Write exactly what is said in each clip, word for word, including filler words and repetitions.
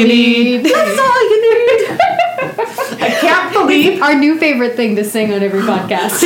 you need. That's all you need. I can't believe our new favorite thing to sing on every podcast.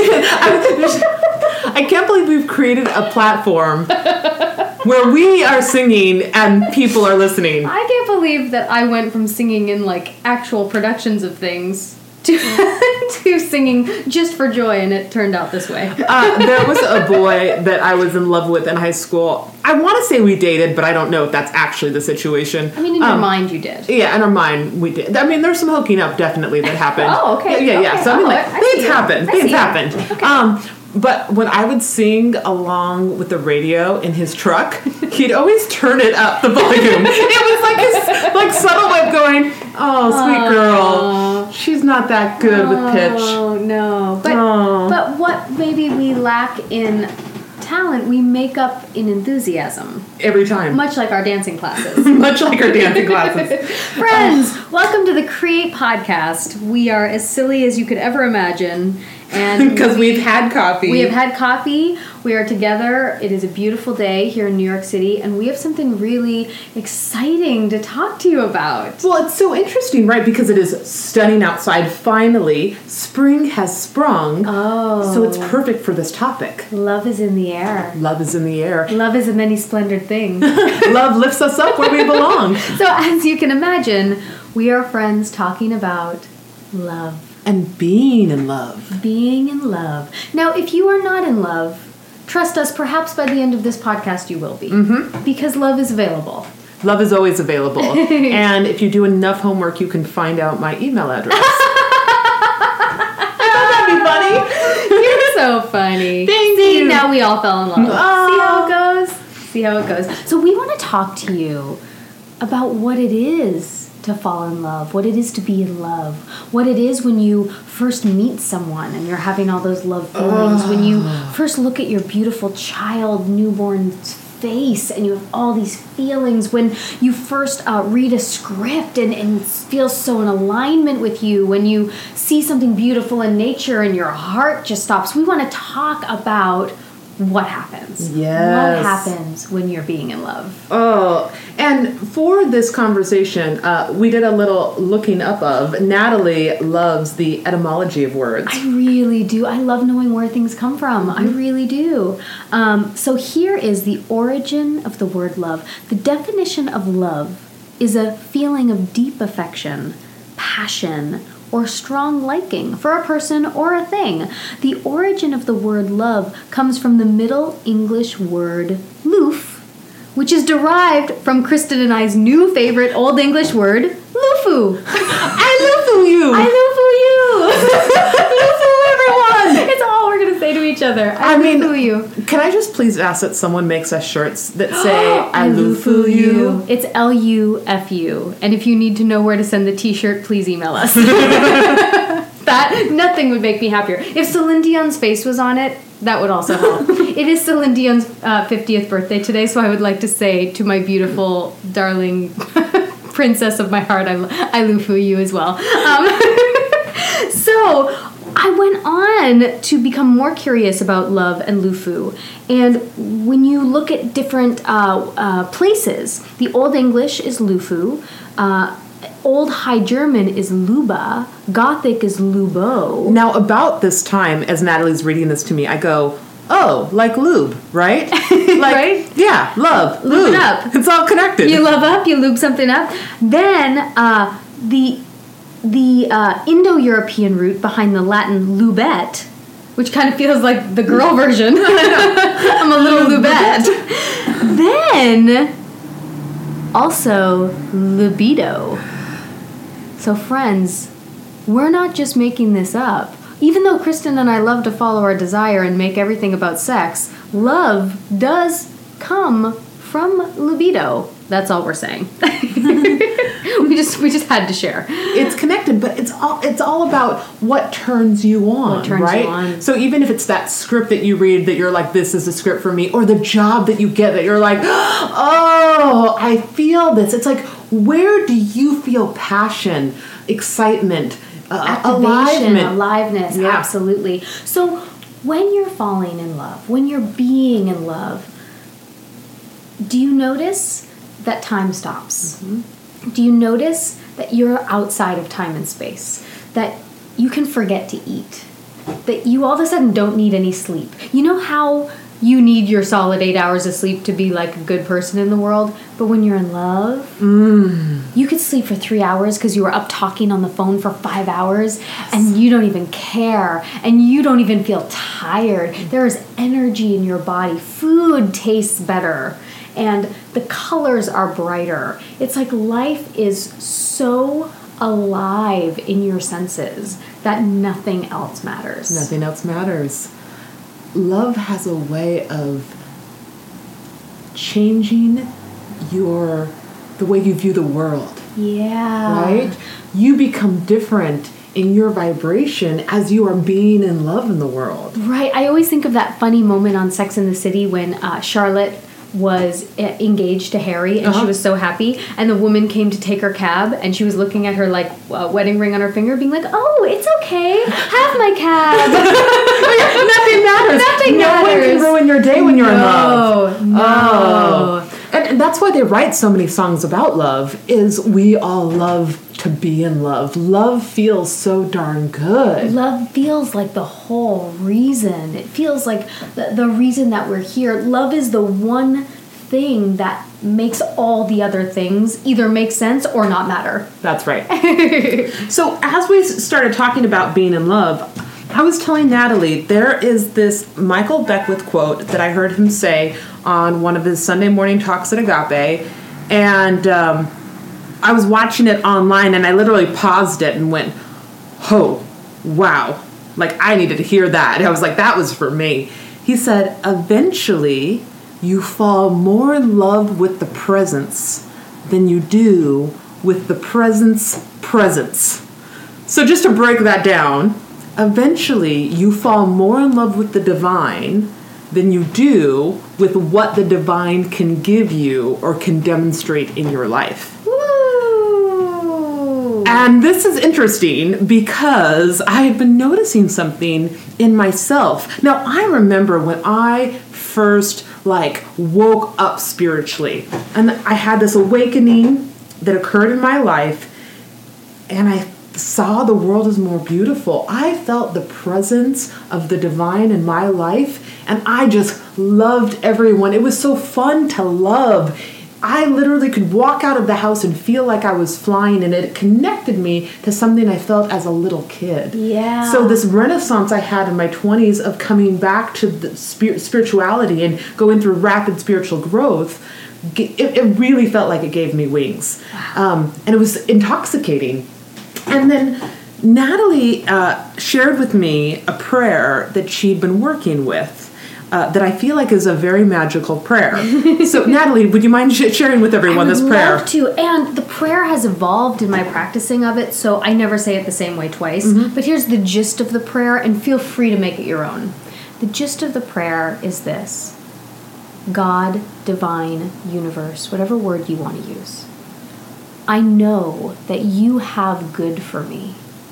I can't believe we've created a platform where we are singing and people are listening. I can't believe that I went from singing in like actual productions of things to to singing just for joy, and it turned out this way. Uh, there was a boy that I was in love with in high school. I want to say we dated, but I don't know if that's actually the situation. I mean, in um, your mind, you did. Yeah, in our mind, we did. I mean, there's some hooking up definitely that happened. Oh, okay. Yeah, yeah. yeah. Okay. So I mean, Oh, like I things see. happened. I Things see. happened. Okay. Um, but when I would sing along with the radio in his truck, he'd always turn it up the volume. It was like his like subtle way of going, "Oh, sweet girl, she's not that good oh, with pitch." Oh no! But Oh. but what maybe we lack in talent, we make up in enthusiasm. Every time, Much like our dancing classes. much like our dancing classes. Friends, welcome to the Create Podcast. We are as silly as you could ever imagine. And Because we, we've had coffee. We have had coffee. We are together. It is a beautiful day here in New York City, and we have something really exciting to talk to you about. Well, it's so interesting, right? Because it is stunning outside. Finally, spring has sprung. Oh. So it's perfect for this topic. Love is in the air. Love is in the air. Love is a many splendored thing. Love lifts us up where we belong. So as you can imagine, we are friends talking about love. And being in love. Being in love. Now, if you are not in love, trust us, perhaps by the end of this podcast you will be. Mm-hmm. Because love is available. Love is always available. And if you do enough homework, you can find out my email address. I thought that'd be funny. You're so funny. Thank See, you. now we all fell in love. Oh. See how it goes? See how it goes. So we want to talk to you about what it is to fall in love, what it is to be in love, what it is when you first meet someone and you're having all those love feelings, oh. when you first look at your beautiful child newborn's face and you have all these feelings, when you first uh, read a script and, and feel so in alignment with you, when you see something beautiful in nature and your heart just stops. We want to talk about what happens. Yes. What happens when you're being in love. Oh, and for this conversation, uh, we did a little looking up of. Natalie loves the etymology of words. I really do. I love knowing where things come from. Mm-hmm. I really do. Um, so here is the origin of the word love. The definition of love is a feeling of deep affection, passion, or strong liking for a person or a thing. The origin of the word love comes from the Middle English word loof, which is derived from Kristen and I's new favorite Old English word, loofoo. I loofoo you! I loofoo you! Loofoo everyone! It's all we're going to say to each other. I, I mean, loofoo you. Can I just please ask that someone makes us shirts that say, I loofoo you? It's L U F U. And if you need to know where to send the t-shirt, please email us. That, nothing would make me happier. If Celine Dion's face was on it, that would also help. It is Celine Dion's uh, fiftieth birthday today, so I would like to say to my beautiful, darling princess of my heart, I, I loofoo you as well. Um, so I went on to become more curious about love and lufu. And when you look at different uh, uh, places, the Old English is lufu, uh, Old High German is luba, Gothic is lubo. Now, about this time, as Natalie's reading this to me, I go, oh, like lube, right? Like, Right? Yeah, love, Lube lube. it up. It's all connected. You love up, you lube something up. Then uh, the the uh, Indo-European root behind the Latin lubette, which kind of feels like the girl version. I'm a little lubette. Then also libido. So friends, we're not just making this up. Even though Kristen and I love to follow our desire and make everything about sex, love does come from libido. That's all we're saying. we just we just had to share. It's connected, but it's all it's all about what turns you on, What turns right? you on. So even if it's that script that you read that you're like, this is a script for me, or the job that you get that you're like, oh, I feel this. It's like, where do you feel passion, excitement, uh, Activation, aliveness? aliveness, Yeah. absolutely. So when you're falling in love, when you're being in love, do you notice that time stops? Mm-hmm. Do you notice that you're outside of time and space? That you can forget to eat? That you all of a sudden don't need any sleep? You know how you need your solid eight hours of sleep to be like a good person in the world? But when you're in love, Mm. you could sleep for three hours because you were up talking on the phone for five hours and you don't even care and you don't even feel tired. There is energy in your body. Food tastes better and the colors are brighter. It's like life is so alive in your senses that nothing else matters. Nothing else matters. Love has a way of changing your the way you view the world, Yeah. right? You become different in your vibration as you are being in love in the world. Right. I always think of that funny moment on Sex and the City when uh, Charlotte was uh, engaged to Harry and Uh-huh. she was so happy and the woman came to take her cab and she was looking at her like uh, wedding ring on her finger being like, oh, it's okay, have my cab. Nothing matters. Nothing no one can matters. ruin your day when you're in love. No, no. Oh. And, and that's why they write so many songs about love, is we all love to be in love. Love feels so darn good. Love feels like the whole reason. It feels like the, the reason that we're here. Love is the one thing that makes all the other things either make sense or not matter. That's right. So as we s- started talking about being in love, I was telling Natalie there is this Michael Beckwith quote that I heard him say on one of his Sunday morning talks at Agape, and um, I was watching it online and I literally paused it and went, oh, wow. Like, I needed to hear that. And I was like, that was for me. He said, eventually you fall more in love with the presence than you do with the presence presence. So just to break that down, eventually you fall more in love with the divine than you do with what the divine can give you or can demonstrate in your life. Woo! And this is interesting because I had been noticing something in myself. Now, I remember when I first like woke up spiritually and I had this awakening that occurred in my life and I saw the world as more beautiful. I felt the presence of the divine in my life and I just loved everyone. It was so fun to love. I literally could walk out of the house and feel like I was flying, and it connected me to something I felt as a little kid. Yeah. So this renaissance I had in my twenties of coming back to the spir- spirituality and going through rapid spiritual growth, it, it really felt like it gave me wings. Um, and it was intoxicating. And then Natalie uh, shared with me a prayer that she'd been working with uh, that I feel like is a very magical prayer. So, Natalie, would you mind sh- sharing with everyone I would this prayer? love to. And the prayer has evolved in my practicing of it, so I never say it the same way twice. Mm-hmm. But here's the gist of the prayer, and feel free to make it your own. The gist of the prayer is this: God, divine, universe, whatever word you want to use, I know that you have good for me.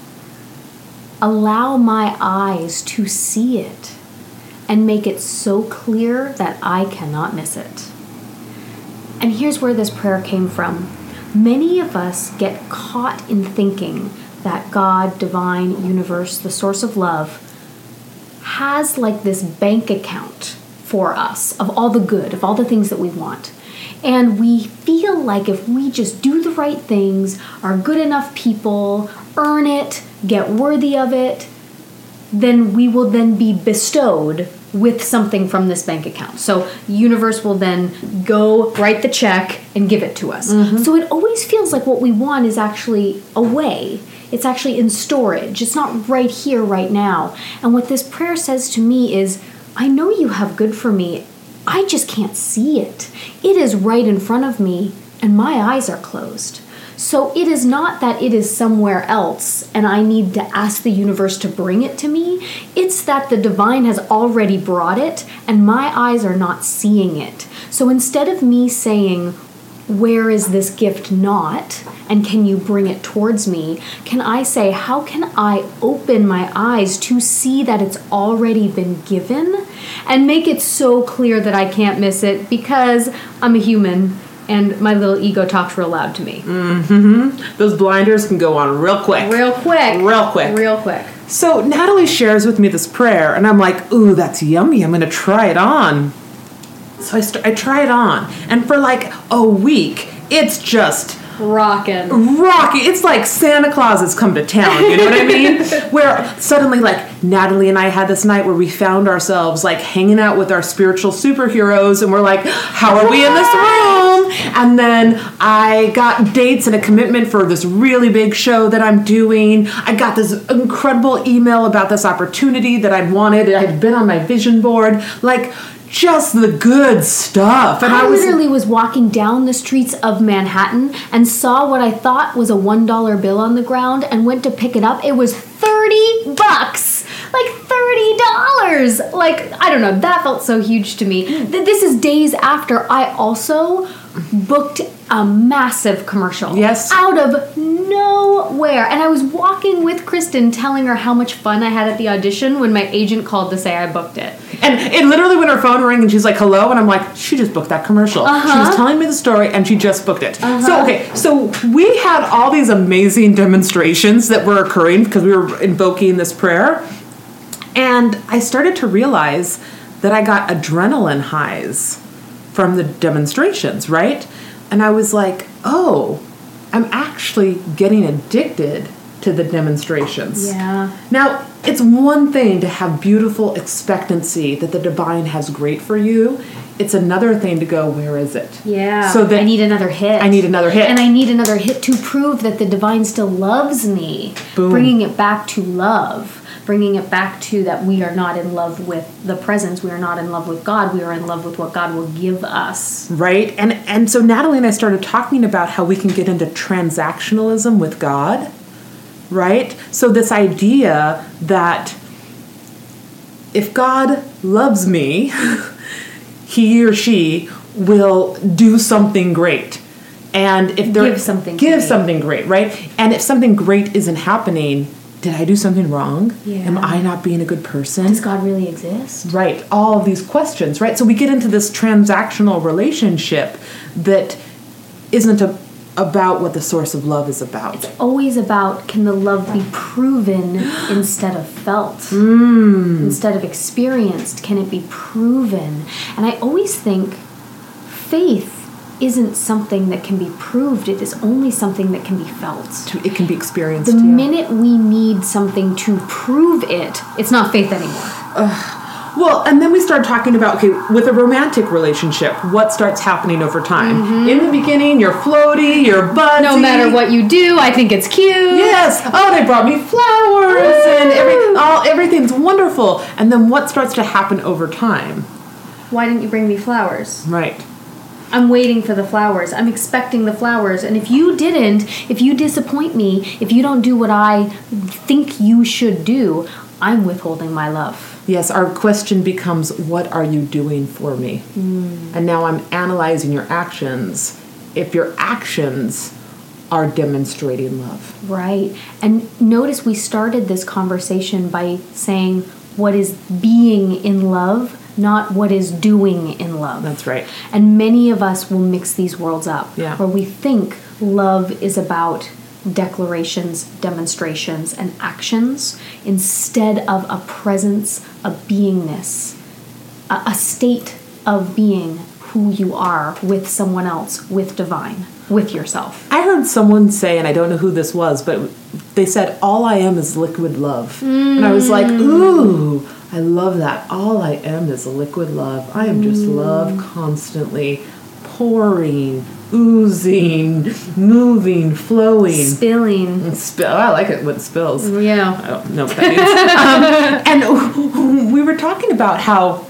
Allow my eyes to see it and make it so clear that I cannot miss it. And here's where this prayer came from. Many of us get caught in thinking that God, divine, universe, the source of love, has like this bank account for us of all the good, of all the things that we want. And we feel like if we just do the right things, are good enough people, earn it, get worthy of it, then we will then be bestowed with something from this bank account. So universe will then go write the check and give it to us. Mm-hmm. So it always feels like what we want is actually away. It's actually in storage. It's not right here, right now. And what this prayer says to me is, I know you have good for me. I just can't see it. It is right in front of me, and my eyes are closed. So it is not that it is somewhere else and I need to ask the universe to bring it to me. It's that the divine has already brought it and my eyes are not seeing it. So instead of me saying, where is this gift not? And can you bring it towards me? Can I say, how can I open my eyes to see that it's already been given and make it so clear that I can't miss it because I'm a human and my little ego talks real loud to me. Mm-hmm. Those blinders can go on real quick. Real quick. Real quick. Real quick. So Natalie shares with me this prayer, and I'm like, ooh, that's yummy. I'm going to try it on. So I, st- I try it on, and for like a week, it's just... Rockin'. Rocky. It's like Santa Claus has come to town, you know what I mean? Where suddenly, like, Natalie and I had this night where we found ourselves, like, hanging out with our spiritual superheroes, and we're like, how are we in this room? And then I got dates and a commitment for this really big show that I'm doing. I got this incredible email about this opportunity that I'd wanted. It had been on my vision board. Like, just the good stuff. And I, I was literally was walking down the streets of Manhattan and saw what I thought was a one dollar bill on the ground and went to pick it up. It was thirty bucks. Like thirty dollars. Like, I don't know. That felt so huge to me. This is days after I also booked a massive commercial. Yes. Out of nowhere. And I was walking with Kristen telling her how much fun I had at the audition when my agent called to say I booked it. And it literally, when her phone rang and she's like, hello, and I'm like, she just booked that commercial. Uh-huh. She was telling me the story and she just booked it. Uh-huh. So, okay, so we had all these amazing demonstrations that were occurring because we were invoking this prayer. And I started to realize that I got adrenaline highs from the demonstrations, right? And I was like, oh, I'm actually getting addicted to the demonstrations. Yeah. Now, it's one thing to have beautiful expectancy that the divine has great for you. It's another thing to go, where is it? Yeah. So that I need another hit. I need another hit. And I need another hit to prove that the divine still loves me. Boom. Bringing it back to love. Bringing it back to that we are not in love with the presence. We are not in love with God. We are in love with what God will give us. Right? And and so Natalie and I started talking about how we can get into transactionalism with God. Right? So this idea that if God loves me, he or she will do something great. And if they're Give something give great. something great, right? And if something great isn't happening, did I do something wrong? Yeah. Am I not being a good person? Does God really exist? Right. All of these questions, right? So we get into this transactional relationship that isn't a, about what the source of love is about. It's always about, can the love be proven instead of felt? Mm. Instead of experienced, can it be proven? And I always think faith isn't something that can be proved. It is only something that can be felt. It can be experienced. The yeah. minute we need something to prove it, it's not faith anymore. Ugh. Well, and then we start talking about, okay, with a romantic relationship, what starts happening over time? Mm-hmm. In the beginning, you're floaty, you're buzzy. No matter what you do, I think it's cute. Yes. Oh, they brought me flowers, Woo! and every, all, everything's wonderful. And then what starts to happen over time? Why didn't you bring me flowers? Right. I'm waiting for the flowers. I'm expecting the flowers. And if you didn't, if you disappoint me, if you don't do what I think you should do, I'm withholding my love. Yes, our question becomes, what are you doing for me? Mm. And now I'm analyzing your actions. If your actions are demonstrating love. Right. And notice we started this conversation by saying what is being in love, not what is doing in love. That's right. And many of us will mix these worlds up. Yeah. Where we think love is about declarations, demonstrations, and actions instead of a presence, a beingness, a, a state of being who you are with someone else, with divine, with yourself. I heard someone say, and I don't know who this was, but they said, all I am is liquid love. Mm. And I was like, ooh, I love that. All I am is liquid love. I am just mm. love constantly pouring, oozing, moving, flowing. Spilling. Spill. I like it when it spills. Yeah. I don't know what that means. um, and we were talking about how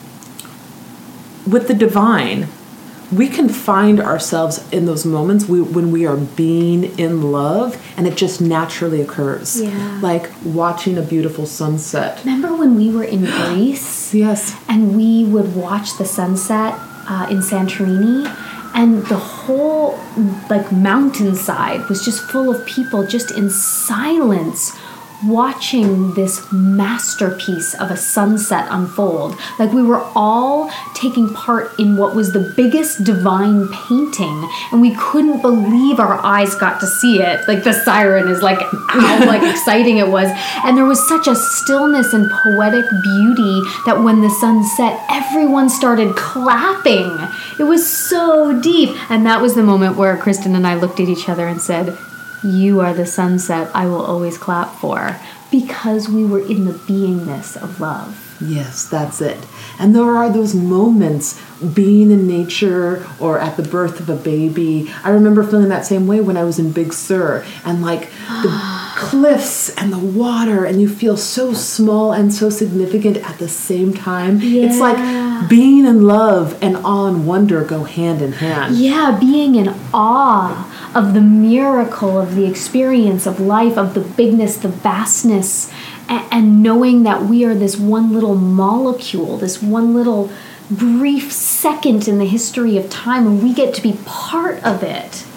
with the divine, we can find ourselves in those moments we, when we are being in love, and it just naturally occurs. Yeah. Like watching a beautiful sunset. Remember when we were in Greece? Yes. And we would watch the sunset uh, in Santorini, and the whole like mountainside was just full of people just in silence, watching this masterpiece of a sunset unfold. Like we were all taking part in what was the biggest divine painting, and we couldn't believe our eyes got to see it. Like the siren is like how like exciting it was. And there was such a stillness and poetic beauty that when the sun set, everyone started clapping. It was so deep. And that was the moment where Kristen and I looked at each other and said, "You are the sunset I will always clap for," because we were in the beingness of love. Yes, that's it. And there are those moments being in nature or at the birth of a baby. I remember feeling that same way when I was in Big Sur, and like the cliffs and the water, and you feel so small and so significant at the same time. Yeah. It's like being in love and awe and wonder go hand in hand. Yeah, being in awe of the miracle of the experience of life, of the bigness, the vastness, and, and knowing that we are this one little molecule, this one little brief second in the history of time, and we get to be part of it.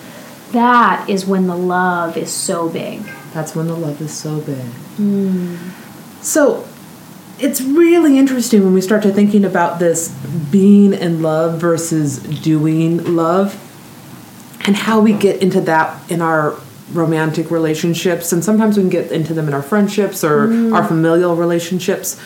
That is when the love is so big. That's when the love is so big. Mm. So it's really interesting when we start to thinking about this being in love versus doing love, and how we get into that in our romantic relationships, and sometimes we can get into them in our friendships or mm. our familial relationships.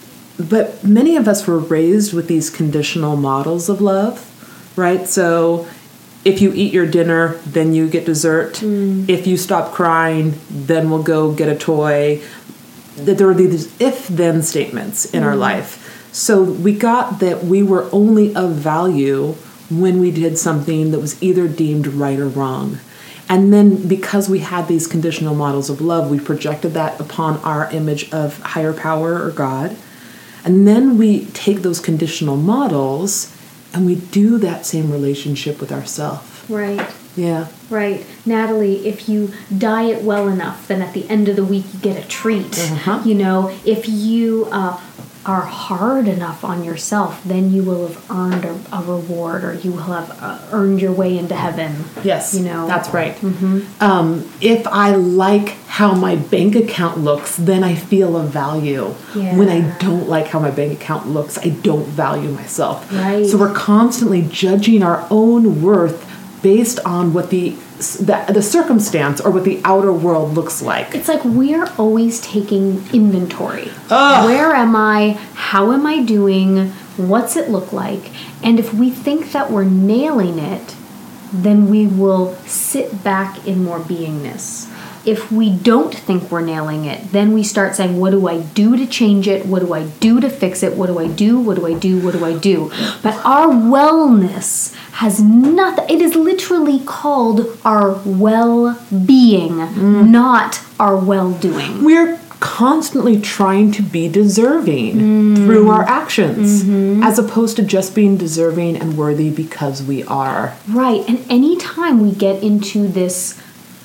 But many of us were raised with these conditional models of love, right? So if you eat your dinner, then you get dessert. Mm. If you stop crying, then we'll go get a toy. There were these if-then statements in mm. our life. So we got that we were only of value when we did something that was either deemed right or wrong. And then because we had these conditional models of love, we projected that upon our image of higher power or God. And then we take those conditional models and we do that same relationship with ourselves. Right. Yeah. Right. Natalie, if you diet well enough, then at the end of the week you get a treat. Uh-huh. You know, if you uh, are hard enough on yourself, then you will have earned a, a reward, or you will have uh, earned your way into heaven. Yes. You know. That's right. Mm-hmm. Um, if I like how my bank account looks, then I feel of value. Yeah. When I don't like how my bank account looks, I don't value myself. Right. So we're constantly judging our own worth based on what the, the the circumstance or what the outer world looks like. It's like we're always taking inventory. Ugh. Where am I? How am I doing? What's it look like? And if we think that we're nailing it, then we will sit back in more beingness. If we don't think we're nailing it, then we start saying, what do I do to change it? What do I do to fix it? What do I do? What do I do? What do I do? But our wellness has nothing. It is literally called our well-being, mm. not our well-doing. We're constantly trying to be deserving mm. through our actions, mm-hmm. as opposed to just being deserving and worthy because we are. Right. And anytime we get into this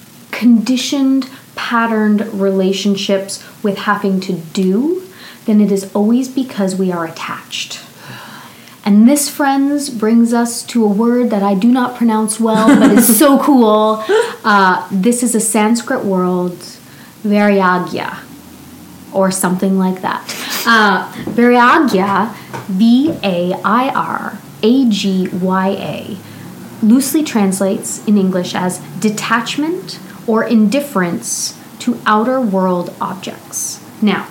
conditioned, patterned relationships with having to do, then it is always because we are attached. And this, friends, brings us to a word that I do not pronounce well, but is so cool. Uh, this is a Sanskrit word, vairagya, or something like that. Uh, vairagya, V A I R A G Y A, loosely translates in English as detachment or indifference to outer world objects. Now,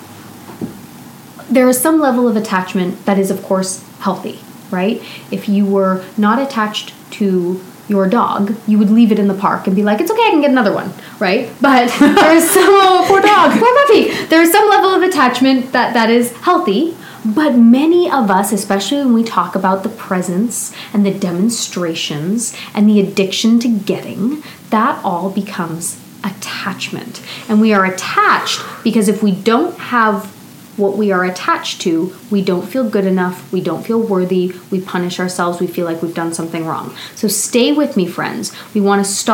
there is some level of attachment that is, of course, healthy, right? If you were not attached to your dog, you would leave it in the park and be like, it's okay, I can get another one, right? But there's some... oh, poor dog. Poor puppy. There's some level of attachment that, that is healthy, but many of us, especially when we talk about the presence and the demonstrations and the addiction to getting, that all becomes attachment. And we are attached because if we don't have what we are attached to, we don't feel good enough, we don't feel worthy, we punish ourselves, we feel like we've done something wrong. So stay with me, friends. We want to start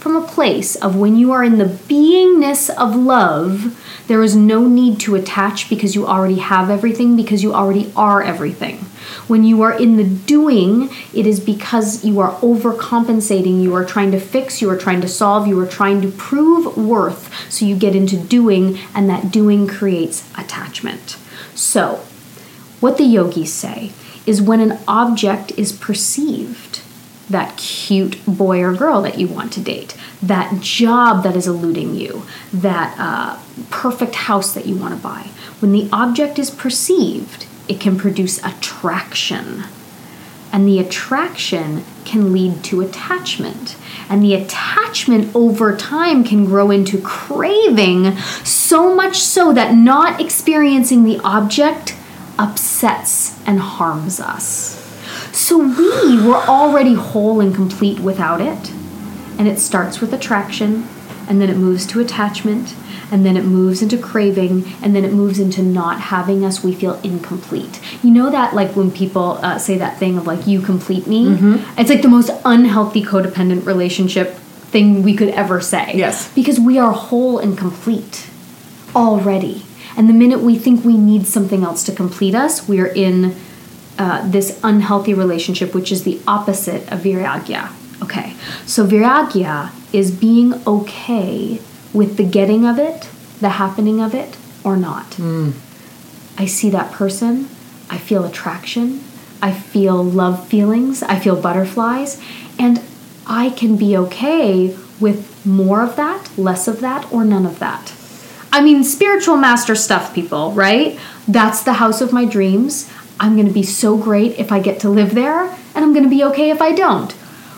from a place of when you are in the beingness of love, there is no need to attach because you already have everything, because you already are everything. When you are in the doing, it is because you are overcompensating, you are trying to fix, you are trying to solve, you are trying to prove worth, so you get into doing, and that doing creates attachment. So, what the yogis say is when an object is perceived, that cute boy or girl that you want to date, that job that is eluding you, that uh, perfect house that you want to buy, when the object is perceived, it can produce attraction. And the attraction can lead to attachment. And the attachment over time can grow into craving, so much so that not experiencing the object upsets and harms us. So we were already whole and complete without it. And it starts with attraction, and then it moves to attachment, and then it moves into craving, and then it moves into not having us. We feel incomplete. You know that, like, when people uh, say that thing of, like, you complete me? Mm-hmm. It's like the most unhealthy codependent relationship thing we could ever say. Yes. Because we are whole and complete already. And the minute we think we need something else to complete us, we are in uh, this unhealthy relationship, which is the opposite of viragya. Okay, so viragya is being okay with the getting of it, the happening of it, or not. Mm. I see that person, I feel attraction, I feel love feelings, I feel butterflies, and I can be okay with more of that, less of that, or none of that. I mean, spiritual master stuff, people, right? That's the house of my dreams. I'm going to be so great if I get to live there, and I'm going to be okay if I don't.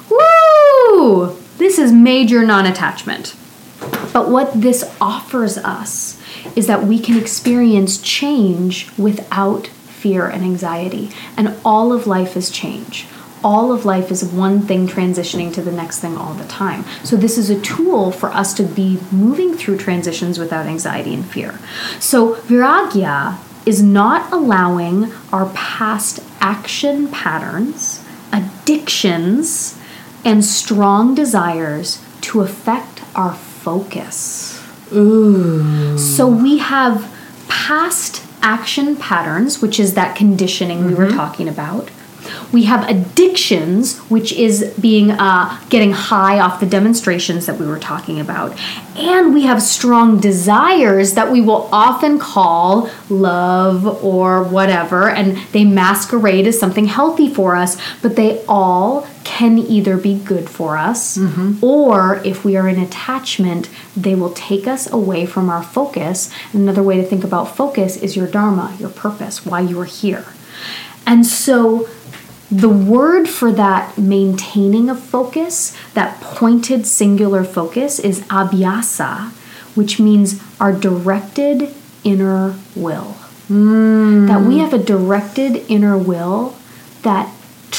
Woo! This is major non-attachment. But what this offers us is that we can experience change without fear and anxiety. And all of life is change. All of life is one thing transitioning to the next thing all the time. So this is a tool for us to be moving through transitions without anxiety and fear. So viragya is not allowing our past action patterns, addictions, and strong desires to affect our focus. Ooh. So we have past action patterns, which is that conditioning mm-hmm. we were talking about. We have addictions, which is being uh, getting high off the demonstrations that we were talking about. And we have strong desires that we will often call love or whatever, and they masquerade as something healthy for us, but they all can either be good for us, mm-hmm. or if we are in attachment, they will take us away from our focus. Another way to think about focus is your dharma, your purpose, why you are here. And so the word for that maintaining of focus, that pointed singular focus, is abhyasa, which means our directed inner will. Mm. That we have a directed inner will that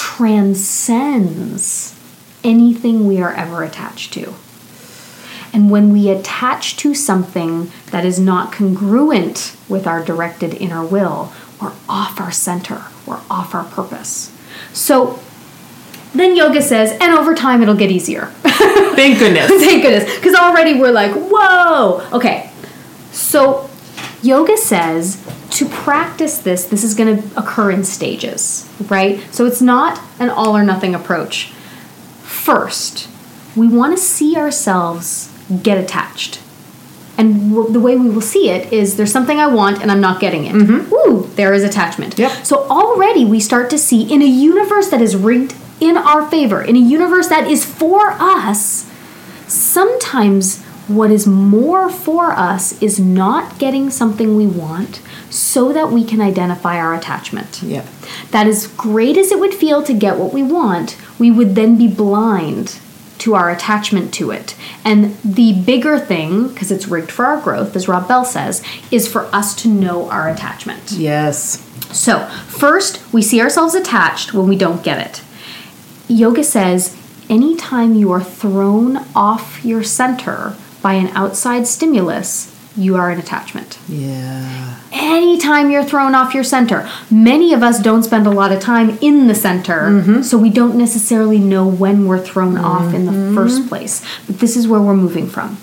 transcends anything we are ever attached to. And when we attach to something that is not congruent with our directed inner will, we're off our center, we're off our purpose. So then yoga says, and over time it'll get easier. Thank goodness. Thank goodness. Because already we're like, whoa. Okay. So yoga says to practice this, this is going to occur in stages, right? So it's not an all or nothing approach. First, we want to see ourselves get attached. And w- the way we will see it is there's something I want and I'm not getting it. Mm-hmm. Ooh, there is attachment. Yep. So already we start to see in a universe that is rigged in our favor, in a universe that is for us, sometimes what is more for us is not getting something we want so that we can identify our attachment. Yeah. That as great as it would feel to get what we want, we would then be blind to our attachment to it. And the bigger thing, because it's rigged for our growth, as Rob Bell says, is for us to know our attachment. Yes. So, first, we see ourselves attached when we don't get it. Yoga says, anytime you are thrown off your center by an outside stimulus, you are an attachment. Yeah. Anytime you're thrown off your center, many of us don't spend a lot of time in the center, mm-hmm. so we don't necessarily know when we're thrown mm-hmm. off in the first place. But this is where we're moving from.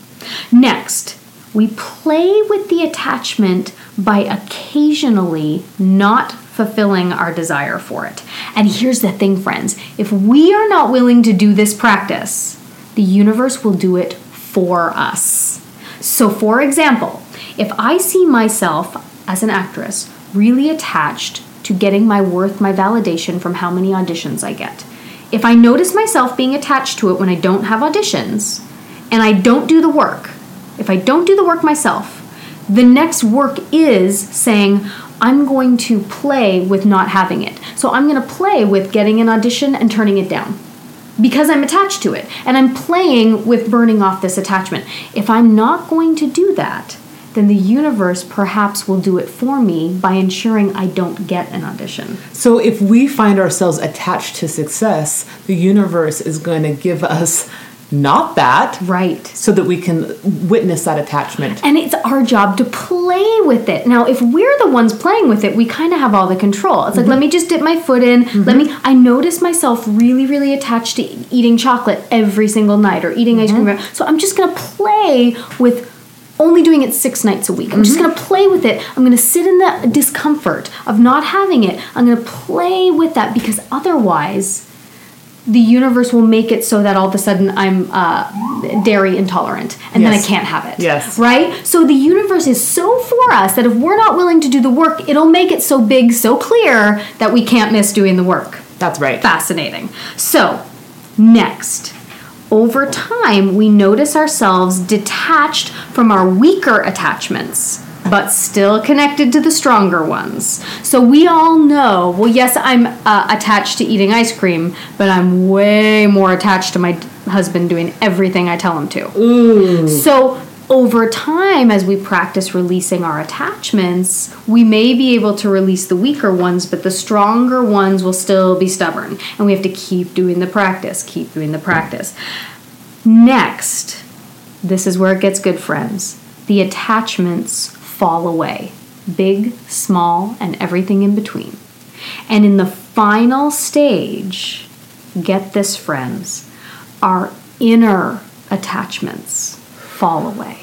Next, we play with the attachment by occasionally not fulfilling our desire for it. And here's the thing, friends. If we are not willing to do this practice, the universe will do it for us. So, for example, if I see myself as an actress really attached to getting my worth, my validation from how many auditions I get, if I notice myself being attached to it when I don't have auditions, and I don't do the work, if I don't do the work myself, the next work is saying, I'm going to play with not having it. So I'm going to play with getting an audition and turning it down because I'm attached to it. And I'm playing with burning off this attachment. If I'm not going to do that, then the universe perhaps will do it for me by ensuring I don't get an audition. So if we find ourselves attached to success, the universe is going to give us not that. Right. So that we can witness that attachment. And it's our job to play with it. Now, if we're the ones playing with it, we kind of have all the control. It's like, mm-hmm. let me just dip my foot in. Mm-hmm. Let me, I notice myself really, really attached to eating chocolate every single night or eating mm-hmm. ice cream. So I'm just going to play with only doing it six nights a week. I'm mm-hmm. just going to play with it. I'm going to sit in the discomfort of not having it. I'm going to play with that because otherwise the universe will make it so that all of a sudden I'm uh, dairy intolerant and yes. then I can't have it. Yes. Right? So the universe is so for us that if we're not willing to do the work, it'll make it so big, so clear that we can't miss doing the work. That's right. Fascinating. So, next. Over time, we notice ourselves detached from our weaker attachments, but still connected to the stronger ones. So we all know, well, yes, I'm uh, attached to eating ice cream, but I'm way more attached to my husband doing everything I tell him to. Ooh. So over time, as we practice releasing our attachments, we may be able to release the weaker ones, but the stronger ones will still be stubborn. And we have to keep doing the practice, keep doing the practice. Next, this is where it gets good, friends. The attachments fall away. Big, small, and everything in between. And in the final stage, get this, friends, our inner attachments fall away.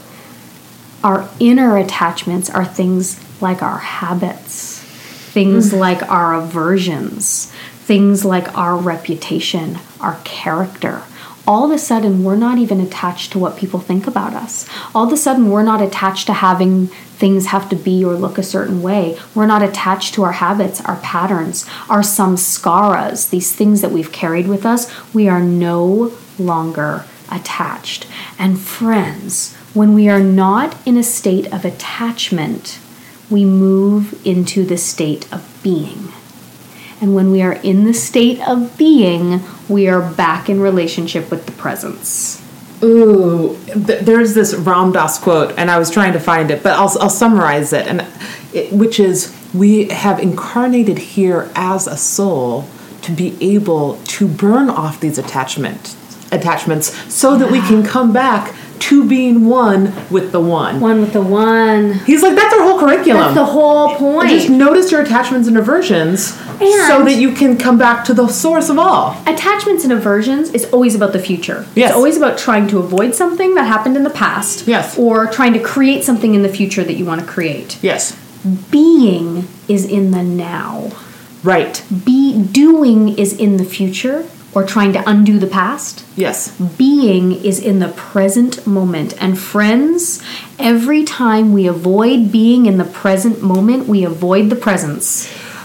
Our inner attachments are things like our habits, things mm. like our aversions, things like our reputation, our character. All of a sudden, we're not even attached to what people think about us. All of a sudden, we're not attached to having things have to be or look a certain way. We're not attached to our habits, our patterns, our samskaras, these things that we've carried with us. We are no longer attached. And friends, when we are not in a state of attachment, we move into the state of being. And when we are in the state of being, we are back in relationship with the presence. Ooh, th- there's this Ram Dass quote, and I was trying to find it, but I'll, I'll summarize it, and it, which is, we have incarnated here as a soul to be able to burn off these attachment attachments so that we can come back to being one with the one. One with the one. He's like, that's our whole curriculum. That's the whole point. Just notice your attachments and aversions and so that you can come back to the source of all. Attachments and aversions is always about the future. Yes. It's always about trying to avoid something that happened in the past. Yes. Or trying to create something in the future that you want to create. Yes. Being is in the now. Right. Be doing is in the future. Or trying to undo the past. Yes. Being is in the present moment. And friends, every time we avoid being in the present moment, we avoid the presence.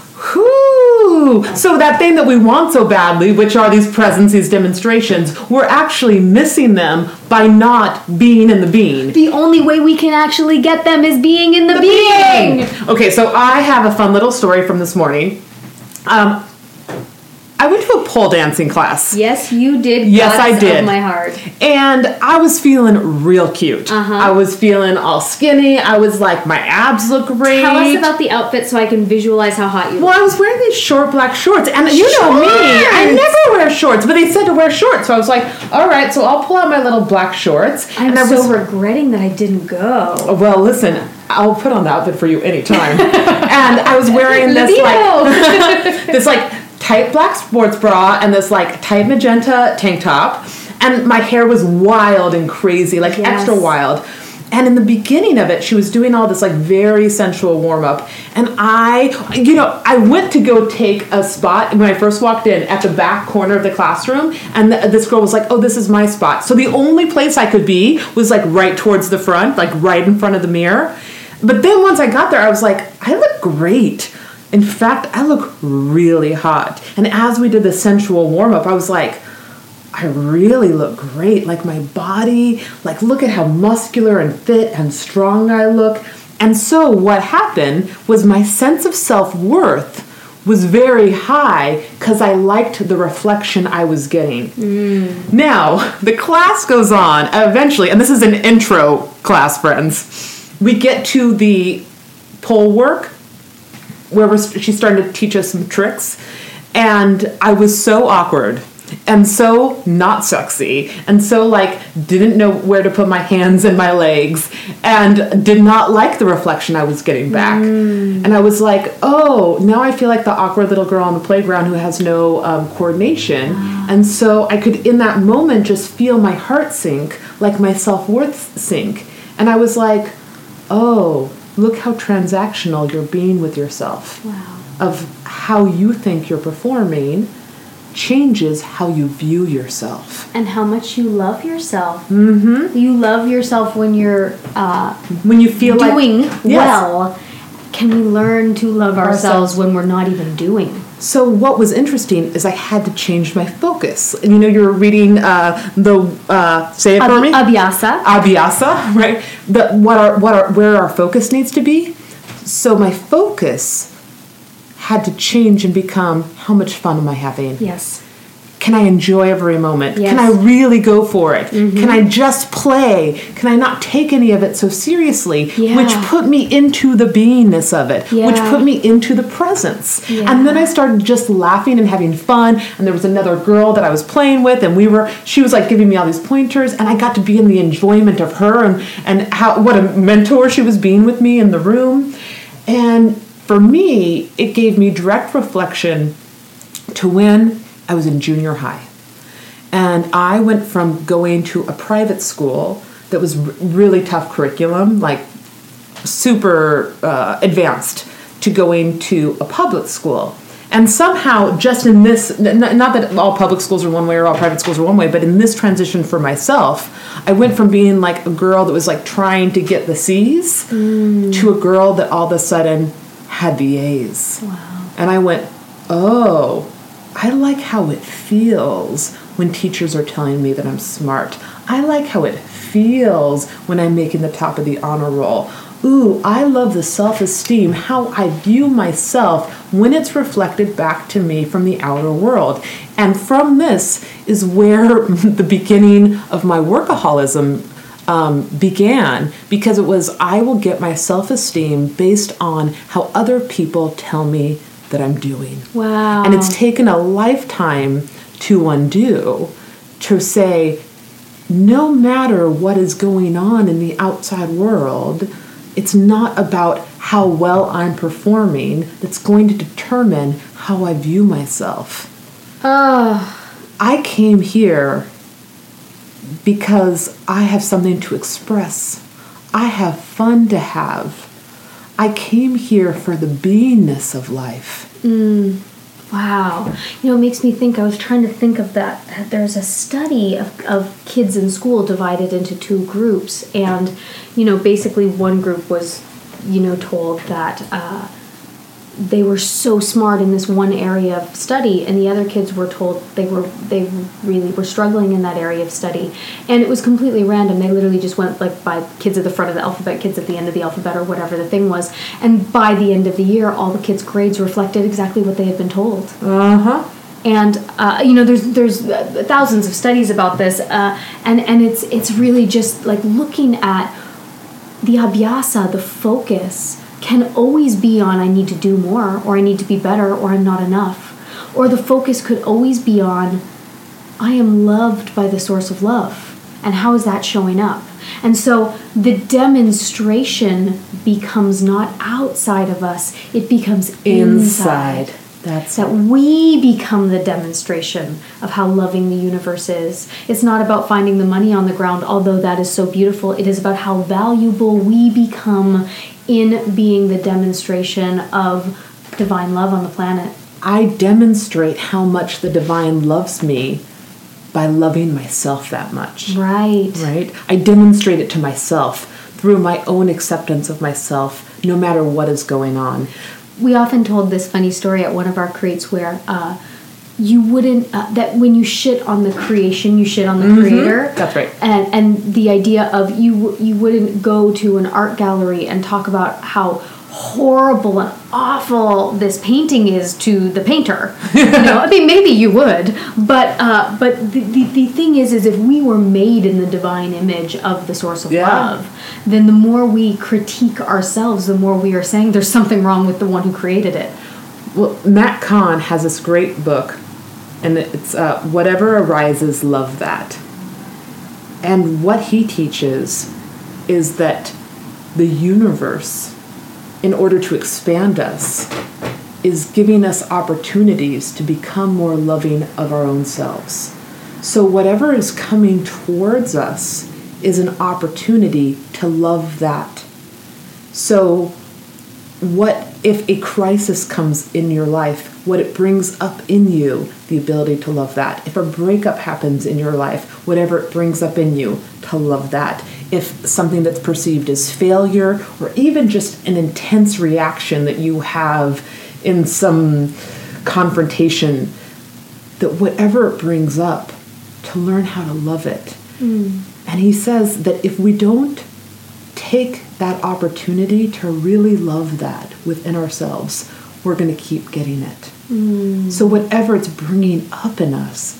Whew. So that thing that we want so badly, which are these presents, these demonstrations, we're actually missing them by not being in the being. The only way we can actually get them is being in the, the being. being. Okay, so I have a fun little story from this morning. Um... I went to a pole dancing class. Yes, you did. Yes, I gods did. Of my heart. And I was feeling real cute. Uh-huh. I was feeling all skinny. I was like, my abs look great. Tell us about the outfit so I can visualize how hot you look. Well, I was wearing these short black shorts, and you know me, I never wear shorts, but they said to wear shorts, so I was like, all right, so I'll pull out my little black shorts. I'm and I so was, regretting that I didn't go. Well, listen, I'll put on the outfit for you anytime. And I was wearing this like this like tight black sports bra and this like tight magenta tank top, and my hair was wild and crazy, like Yes. extra wild. And in the beginning of it, she was doing all this like very sensual warm up, and I, you know, I went to go take a spot when I first walked in at the back corner of the classroom, and th- this girl was like, "Oh, this is my spot." So the only place I could be was like right towards the front, like right in front of the mirror. But then once I got there, I was like, I look great. In fact, I look really hot. And as we did the sensual warm up, I was like, I really look great. Like my body, like look at how muscular and fit and strong I look. And so what happened was my sense of self-worth was very high because I liked the reflection I was getting. Mm. Now, the class goes on eventually, and this is an intro class, friends. We get to the pole work, where we're, she's starting to teach us some tricks, and I was so awkward and so not sexy and so like didn't know where to put my hands and my legs and did not like the reflection I was getting back. Mm. And I was like, oh, now I feel like the awkward little girl on the playground who has no um, coordination. Wow. And so I could in that moment just feel my heart sink, like my self-worth sink. And I was like, oh, look how transactional you're being with yourself. Wow. Of how you think you're performing changes how you view yourself. And how much you love yourself. Mm-hmm. You love yourself when you're uh, when you feel doing like, well. Yes. Can we learn to love ourselves, ourselves when we're not even doing? So what was interesting is I had to change my focus. And you know, you were reading uh, the uh, say it Ab- for me. Abhyasa. Abhyasa, right? The what our what our where our focus needs to be. So my focus had to change and become, how much fun am I having? Yes. Can I enjoy every moment? Yes. Can I really go for it? Mm-hmm. Can I just play? Can I not take any of it so seriously? Yeah. Which put me into the beingness of it, Yeah. which put me into the presence. Yeah. And then I started just laughing and having fun. And there was another girl that I was playing with, and we were, she was like giving me all these pointers, and I got to be in the enjoyment of her and, and how, what a mentor she was being with me in the room. And for me, it gave me direct reflection to when I was in junior high. And I went from going to a private school that was r- really tough curriculum, like super uh, advanced, to going to a public school. And somehow, just in this, n- not that all public schools are one way or all private schools are one way, but in this transition for myself, I went from being like a girl that was like trying to get the C's mm. to a girl that all of a sudden had the A's. Wow. And I went, oh, I like how it feels when teachers are telling me that I'm smart. I like how it feels when I'm making the top of the honor roll. Ooh, I love the self-esteem, how I view myself when it's reflected back to me from the outer world. And from this is where the beginning of my workaholism um, began, because it was, I will get my self-esteem based on how other people tell me that I'm doing. Wow. And it's taken a lifetime to undo, to say, no matter what is going on in the outside world, it's not about how well I'm performing that's going to determine how I view myself. Oh. I came here because I have something to express. I have fun to have. I came here for the beingness of life. Mm. Wow. You know, it makes me think, I was trying to think of that. There's a study of, of kids in school divided into two groups. And, you know, basically one group was, you know, told that uh, they were so smart in this one area of study, and the other kids were told they were they really were struggling in that area of study. And it was completely random. They literally just went like by kids at the front of the alphabet, kids at the end of the alphabet, or whatever the thing was. And by the end of the year, all the kids' grades reflected exactly what they had been told. Uh-huh. And uh, you know, there's there's uh, thousands of studies about this, uh, and and it's it's really just like looking at the abhyasa, the focus can always be on I need to do more, or I need to be better, or I'm not enough, or the focus could always be on I am loved by the source of love, and how is that showing up? And so the demonstration becomes not outside of us; it becomes inside. Inside. That's that we become the demonstration of how loving the universe is. It's not about finding the money on the ground, although that is so beautiful. It is about how valuable we become in being the demonstration of divine love on the planet. I demonstrate how much the divine loves me by loving myself that much. Right. Right? I demonstrate it to myself through my own acceptance of myself, no matter what is going on. We often told this funny story at one of our creates where uh, you wouldn't, uh, that when you shit on the creation, you shit on the Mm-hmm. creator. That's right. And and the idea of you you wouldn't go to an art gallery and talk about how horrible and awful this painting is to the painter. You know, I mean, maybe you would, but uh, but the, the the thing is, is if we were made in the divine image of the source of Yeah. love, then the more we critique ourselves, the more we are saying there's something wrong with the one who created it. Well, Matt Kahn has this great book, and it's uh, Whatever Arises, Love That. And what he teaches is that the universe, in order to expand us, is giving us opportunities to become more loving of our own selves. So whatever is coming towards us is an opportunity to love that. So what if a crisis comes in your life, what it brings up in you, the ability to love that. If a breakup happens in your life, whatever it brings up in you, to love that. If something that's perceived as failure, or even just an intense reaction that you have in some confrontation, that whatever it brings up, to learn how to love it. Mm. And he says that if we don't take that opportunity to really love that within ourselves, we're going to keep getting it. Mm. So whatever it's bringing up in us,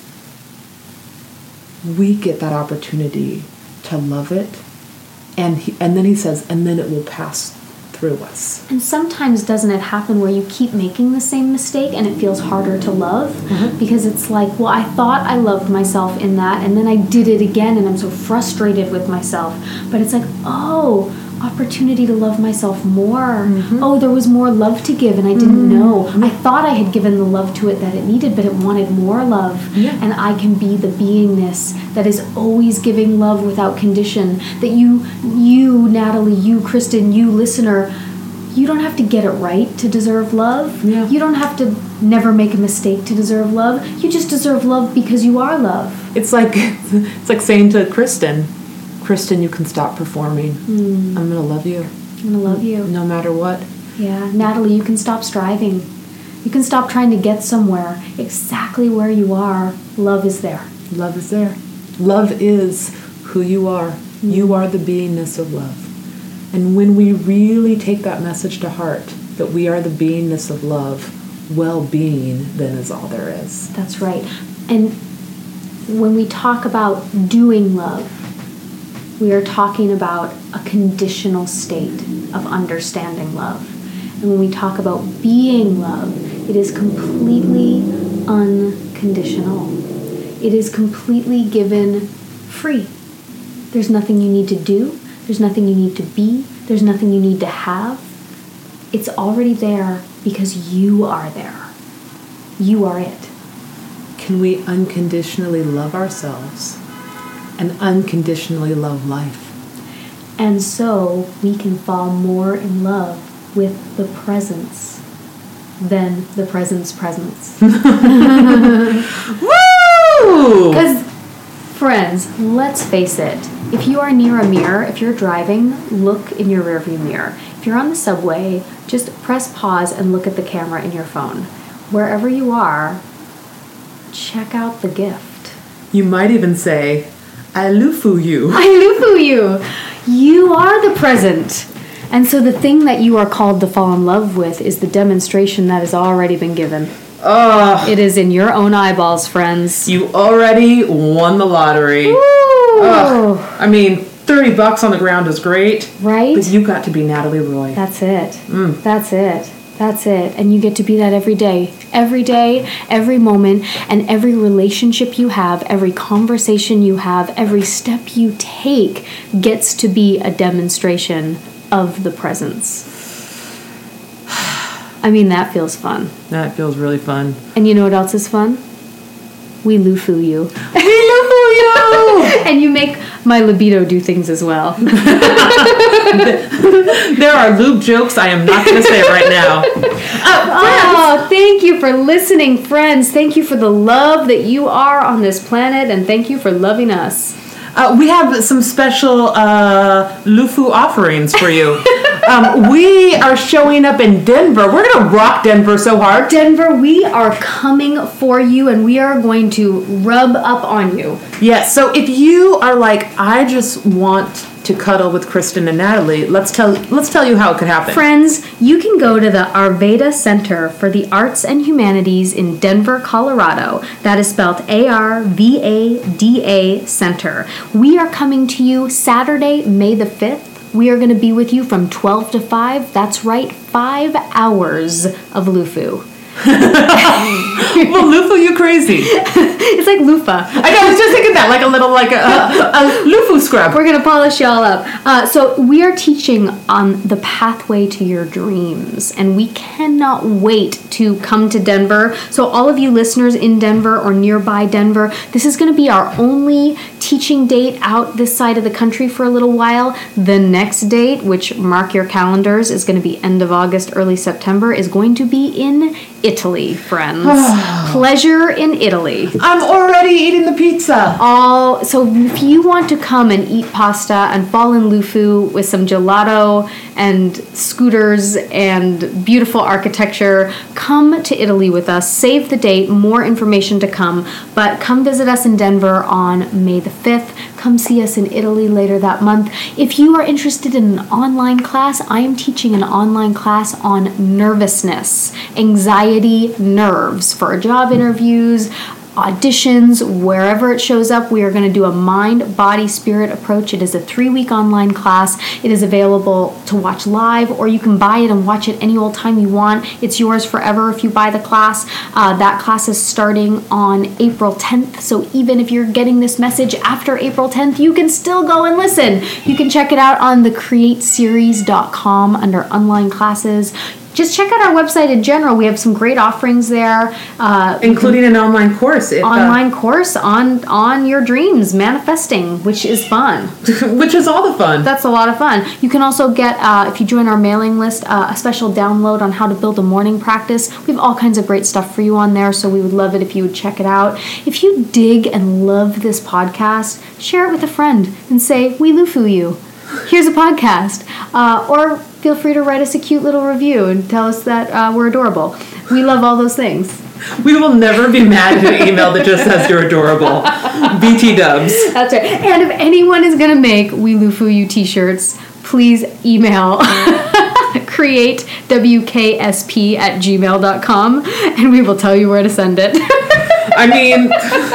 we get that opportunity to love it. And he, and then he says, and then it will pass through us. And sometimes doesn't it happen where you keep making the same mistake and it feels harder to love? Mm-hmm. Because it's like, well, I thought I loved myself in that, and then I did it again and I'm so frustrated with myself. But it's like, oh, opportunity to love myself more. Mm-hmm. Oh, there was more love to give and I didn't Mm-hmm. know. I thought I had given the love to it that it needed, but it wanted more love. Yeah. And I can be the beingness that is always giving love without condition. That you, you, Natalie, you, Kristen, you, listener, you don't have to get it right to deserve love. Yeah. You don't have to never make a mistake to deserve love. You just deserve love because you are love. It's like it's like saying to Kristen, Kristen, you can stop performing. Mm. I'm going to love you. I'm going to love you. No matter what. Yeah. Natalie, you can stop striving. You can stop trying to get somewhere. Exactly where you are, love is there. Love is there. Love is who you are. Mm. You are the beingness of love. And when we really take that message to heart, that we are the beingness of love, well-being then is all there is. That's right. And when we talk about doing love, we are talking about a conditional state of understanding love. And when we talk about being love, it is completely unconditional. It is completely given free. There's nothing you need to do. There's nothing you need to be. There's nothing you need to have. It's already there because you are there. You are it. Can we unconditionally love ourselves and unconditionally love life? And so we can fall more in love with the presence than the present's presence. Woo! Because, friends, let's face it. If you are near a mirror, if you're driving, look in your rearview mirror. If you're on the subway, just press pause and look at the camera in your phone. Wherever you are, check out the gift. You might even say, I lufu you. I lufu you. You are the present. And so the thing that you are called to fall in love with is the demonstration that has already been given. Oh, It is in your own eyeballs, friends. you already won the lottery. Woo! Ugh. I mean, thirty bucks on the ground is great. Right? But you got to be Natalie Roy. That's it. Mm. That's it. That's it. And you get to be that every day. Every day, every moment, and every relationship you have, every conversation you have, every step you take gets to be a demonstration of the presence. I mean, that feels fun. That feels really fun. And you know what else is fun? We Lufu you. We love you! And you make my libido do things as well. There are lube jokes I am not going to say right now. Oh, thank you for listening, friends. Thank you for the love that you are on this planet, and thank you for loving us. Uh, we have some special uh, Lufu offerings for you. um, we are showing up in Denver. We're going to rock Denver so hard. Denver, we are coming for you, and we are going to rub up on you. Yes, so if you are like, I just want to cuddle with Kristen and Natalie, let's tell let's tell you how it could happen. Friends, you can go to the Arvada Center for the Arts and Humanities in Denver, Colorado. That is spelled A R V A D A Center. We are coming to you Saturday, May the fifth. We are going to be with you from twelve to five. That's right, five hours of Lufu. Well, Lufu, you crazy. It's like loofah. I know, I was just thinking that, like a little, like a, a, a Lufu scrub. We're going to polish y'all up. Uh, so we are teaching on the pathway to your dreams, and we cannot wait to come to Denver. So all of you listeners in Denver or nearby Denver, this is going to be our only teaching date out this side of the country for a little while. The next date, which mark your calendars, is going to be end of August, early September, is going to be in Italy, friends. Pleasure in Italy. I'm already eating the pizza. All so if you want to come and eat pasta and fall in Lufu with some gelato and scooters and beautiful architecture, come to Italy with us. Save the date, more information to come, but come visit us in Denver on May the fifth. Come see us in Italy later that month. If you are interested in an online class, I am teaching an online class on nervousness, anxiety, nerves for job interviews, auditions, wherever it shows up. We are going to do a mind, body, spirit approach. It is a three-week online class. It is available to watch live, or you can buy it and watch it any old time you want. It's yours forever if you buy the class. Uh, that class is starting on April tenth, so even if you're getting this message after April tenth, you can still go and listen. You can check it out on the create series dot com under online classes. Just check out our website in general. We have some great offerings there. Uh, Including an online course. If, online uh, course on on your dreams, manifesting, which is fun. Which is all the fun. That's a lot of fun. You can also get, uh, if you join our mailing list, uh, a special download on how to build a morning practice. We have all kinds of great stuff for you on there, so we would love it if you would check it out. If you dig and love this podcast, share it with a friend and say, we Lufu you. Here's a podcast. Uh, or feel free to write us a cute little review and tell us that uh, we're adorable. We love all those things. We will never be mad at an email that just says you're adorable. B T dubs. That's right. And if anyone is going to make We Lufu You t-shirts, please email create W K S P at gmail dot com and we will tell you where to send it. I mean...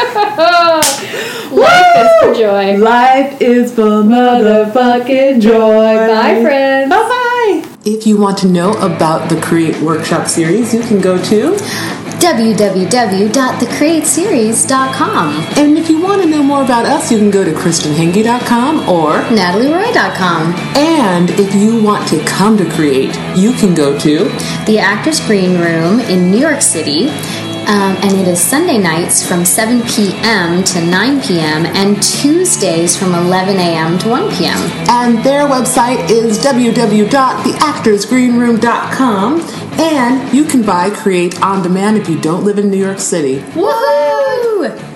Life is for joy. Life is for motherfucking joy. Bye, friends. Bye-bye. If you want to know about the Create Workshop series, you can go to w w w dot the create series dot com. And if you want to know more about us, you can go to kristen henge dot com or natalie roy dot com. And if you want to come to Create, you can go to the Actors Green Room in New York City. Um, and it is Sunday nights from seven p.m. to nine p.m. and Tuesdays from eleven a.m. to one p.m. And their website is w w w dot the actors green room dot com. And you can buy Create on demand if you don't live in New York City. Woohoo!